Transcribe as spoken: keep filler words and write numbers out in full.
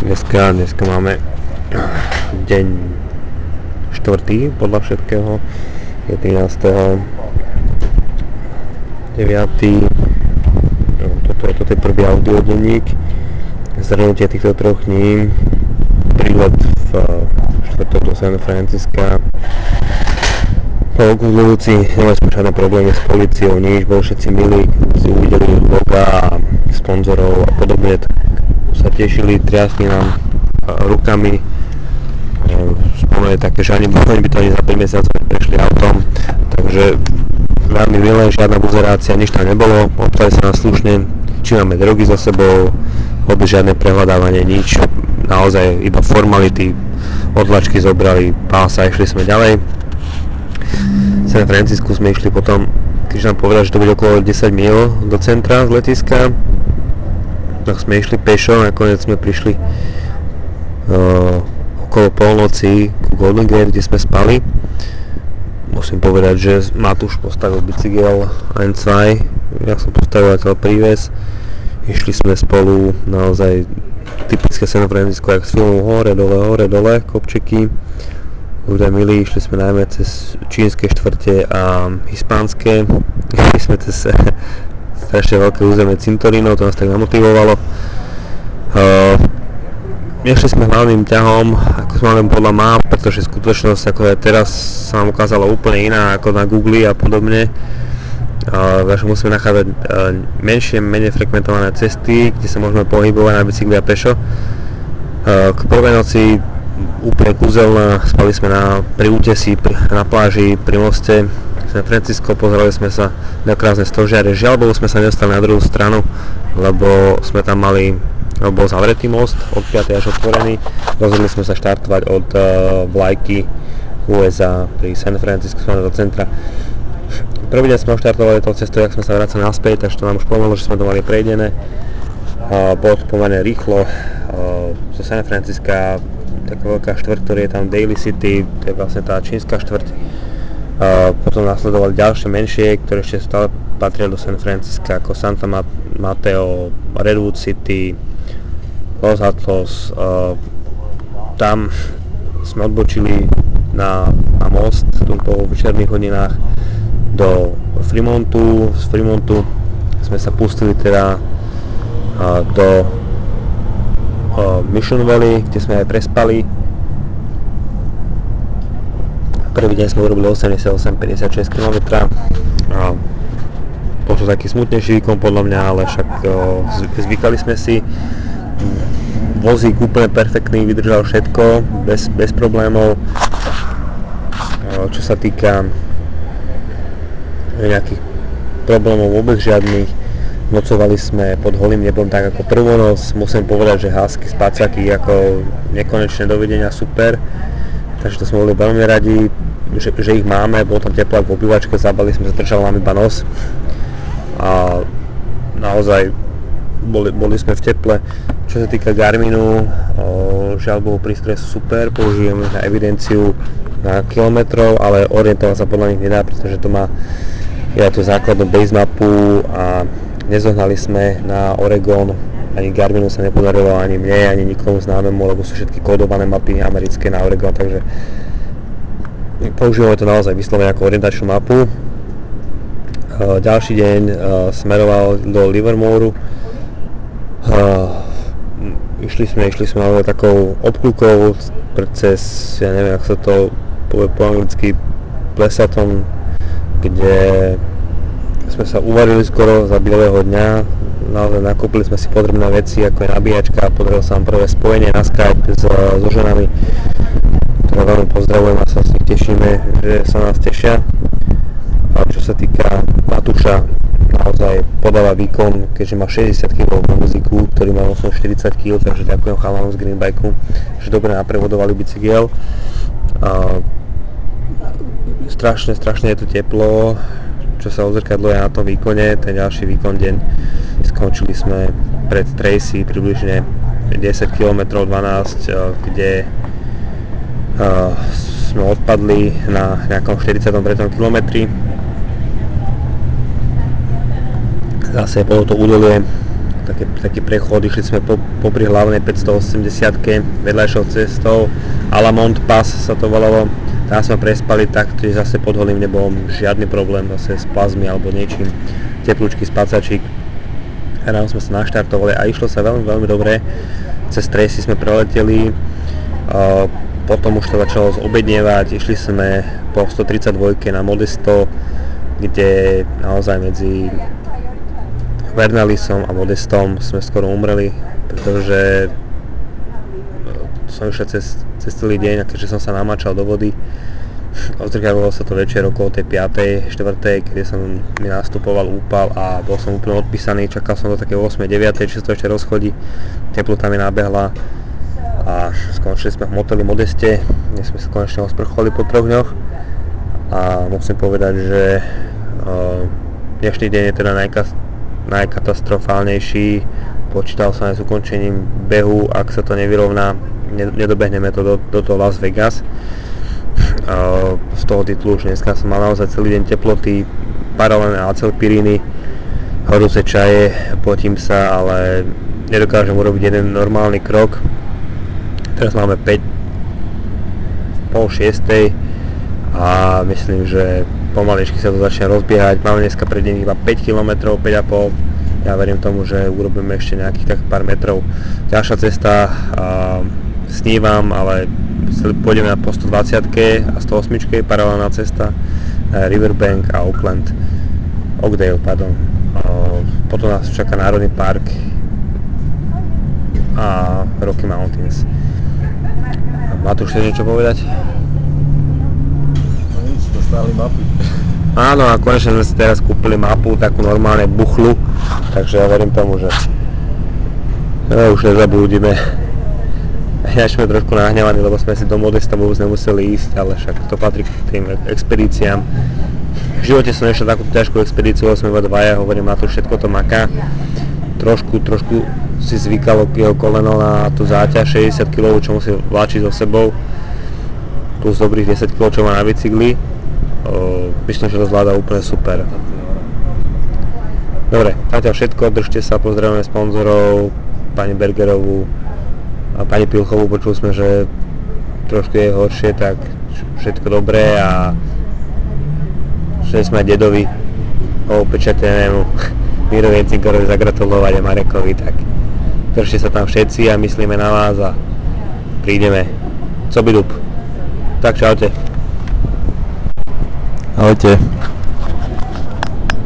Dneska, dneska máme deň štvrtý podľa všetkého. Je trinásteho deviateho No, toto, toto je prvý audiodenník. Zhrnutie týchto troch dní. Prílet v štvrtok do San Francisca. Okľudňujúci, nemali sme žiadne problémy s políciou, nič, boli všetci milí, si uvideli loga a sponzorov a podobne, tak sa tešili, triasli nám rukami. Spomenuli také, že ani by to ani za päť mesiacov prešli autom, takže veľmi milé, žiadna buzerácia, nič tam nebolo, optali sa nás slušne, či máme drogy za sebou, vôbec žiadne prehľadávanie, nič, naozaj iba formality, odlačky zobrali, pás a išli sme ďalej. V San Francisku sme išli potom, keď nám povedali, že to bude okolo desať míl do centra z letiska, tak sme išli pešo, nakoniec sme prišli uh, okolo polnoci k Golden Gate, kde sme spali. Musím povedať, že Matúš postavil bicykel en dva, ja som postavil príves. Išli sme spolu naozaj typické San Francisco, jak z filmu, hore, dole, hore, dole, kopčeky. Ľudia milí, išli sme najmä cez čínske štvrte a hispánske. Išli sme cez strašne veľké územie cintorínov, to nás tak namotivovalo. Uh, Nešli sme hlavným ťahom, ako sme mali podľa map, pretože skutočnosť ako je teraz sa nám ukázala úplne iná ako na Google a podobne. Uh, takže musíme nachádzať uh, menšie, menej frekventované cesty, kde sa môžeme pohybovať na bicykli a pešo. Uh, k prvej noci úplne kúzelná, spali sme na, pri útesi, pri, na pláži, pri moste San Francisco, pozerali sme sa na krásne stožiare. Žiaľ Bohu sme sa nedostali na druhú stranu, lebo sme tam mali, lebo bol zavretý most, od piatej až otvorený. Rozhodli sme sa štartovať od uh, vlajky ú es á pri San Francisco do centra. Prvý deň sme štartovali tou cestou, jak sme sa vracali naspäť, takže to nám už pomohlo, že sme to mali prejdené. Uh, bolo to pomerne rýchlo, uh, zo San Francisca taká veľká štvrť, ktorý je tam Daly City, to je vlastne tá čínska štvrť. Uh, potom nasledovali ďalšie menšie, ktoré ešte stále patria do San Francisca, ako Santa Mateo, Redwood City, Los Altos. Uh, tam sme odbočili na, na most tu po večerných hodinách do Fremontu. Z Fremontu sme sa pustili teda uh, do uh, Mission Valley, kde sme aj prespali. Prvý deň sme urobili osemdesiatosem päťdesiatšesť kilometrov. Uh, bol to taký smutnejší výkon podľa mňa, ale však uh, zvykali sme si. Vozík úplne perfektný, vydržal všetko, bez, bez problémov. Uh, čo sa týka nejakých problémov, vôbec žiadnych. Nocovali sme pod holým nebom tak ako prvú noc. Musím povedať, že hásky, spacáky ako nekonečné dovidenia, super. Takže to sme boli veľmi radi, že, že ich máme. Bol tam teplák v obývačke, zabali sme, zdržal nám iba nos. A naozaj boli, boli sme v teple. Čo sa týka Garminu, o, žiaľ Bohu, prístroje sú super, použijeme na evidenciu na kilometrov, ale orientovať sa podľa nich nedá, pretože to má ja tú základnú base mapu a nezohnali sme na Oregon, ani Garminu sa nepodarilo, ani mne, ani nikomu známemu, lebo sú všetky kódované mapy americké na Oregon, takže používame to naozaj vyslovene ako orientačnú mapu. Ďalší deň smeroval do Livermoreu. Išli sme, išli sme ale takou obklukou cez, ja neviem, ako sa to povie po anglicky, plesatom, kde sme sa uvarili skoro za bieleho dňa. Naozaj nakúpili sme si potrebné veci, ako je nabíjačka, podarilo sa nám prvé spojenie na Skype s, so ženami, ktoré veľmi pozdravujem a sa s nich tešíme, že sa nás tešia. A čo sa týka Matúša, naozaj podáva výkon, keďže má šesťdesiat kilogramov na vozíku, ktorý má vlastne štyridsať kilogramov, takže ďakujem chalanom z Greenbikeu, že dobre naprevodovali bicykel. A strašne, strašne je tu teplo, čo sa odzrkadluje na tom výkone. Ten ďalší výkon deň skončili sme pred Tracy približne desať kilometrov, dvanásť, kde uh, sme odpadli na nejakom štyridsiatom treťom kilometri. Zase bolo to údolie, také, taký prechod, išli sme po, popri hlavnej päťstoosemdesiatke vedľajšou cestou, Alamont Pass sa to volalo, tam sme prespali tak, že zase pod holým nebol žiadny problém, zase s plazmy alebo niečím, teplúčky, spacačík. Ráno sme sa naštartovali a išlo sa veľmi, veľmi dobre, cez Tracy sme preleteli, uh, potom už to začalo zobednievať, išli sme po stotridsaťdva na Modesto, kde naozaj medzi Vernalisom a Modestom sme skoro umreli, pretože som išiel cez, cez celý deň a keďže som sa namáčal do vody, odzrkadlilo sa to večer okolo tej piatej, štvrtej, kedy som mi nastupoval úpal a bol som úplne odpísaný, čakal som do také ôsmej deviatej, či sa to ešte rozchodí, teplota mi nabehla a skončili sme v moteli Modeste, kde sme sa konečne osprchovali po troch dňoch a musím povedať, že uh, dnešný deň je teda najkas- najkatastrofálnejší. Počítal som aj s ukončením behu, ak sa to nevyrovná, nedobehneme to do, do toho Las Vegas. Uh, z toho titulu už dneska som mal naozaj celý deň teploty, paralelné acylpiríny, horúce čaje, potím sa, ale nedokážem urobiť jeden normálny krok. Teraz máme päť, pol šiestej a myslím, že pomaličky sa to začne rozbiehať. Máme dneska pred deň iba päť kilometrov, päť a pol. Ja verím tomu, že urobíme ešte nejakých tak pár metrov. Ďalšia cesta, a snívam, ale pôjdeme na po stodvadsiatke a stoosemke, paralelná cesta, Riverbank a Oakland, Oakdale, pardon. Potom nás čaká Národný park a Rocky Mountains. Matúš, chceš niečo povedať? No nič, dostali mapy. Áno, a konečne sme si teraz kúpili mapu, takú normálne buchlu, takže ja verím tomu, že no, už nezabudíme. Ja sme trošku nahnevaní, lebo sme si do Modesta vôbec nemuseli ísť, ale však to patrí k tým expedíciám. V živote som ešte takú ťažkú expedíciu, sme iba dvaja, hovorím, na to všetko to maká. Trošku, trošku si zvykalo jeho koleno na tú záťaž šesťdesiat kilogramov, čo musí vláčiť so sebou, plus dobrých desať kilogramov, čo má na bicykli. O, myslím, že to zvláda úplne super. Dobre, zatiaľ všetko, držte sa, pozdravujeme sponzorov, pani Bergerovú a pani Pilchovú, počuli sme, že trošku je horšie, tak všetko dobré a všetci sme aj dedovi opečatenému Mirovi Cinkorovi zagratulovať a Marekovi, tak držte sa tam všetci a myslíme na vás a prídeme. Co by dup. Tak čaute. Ahojte.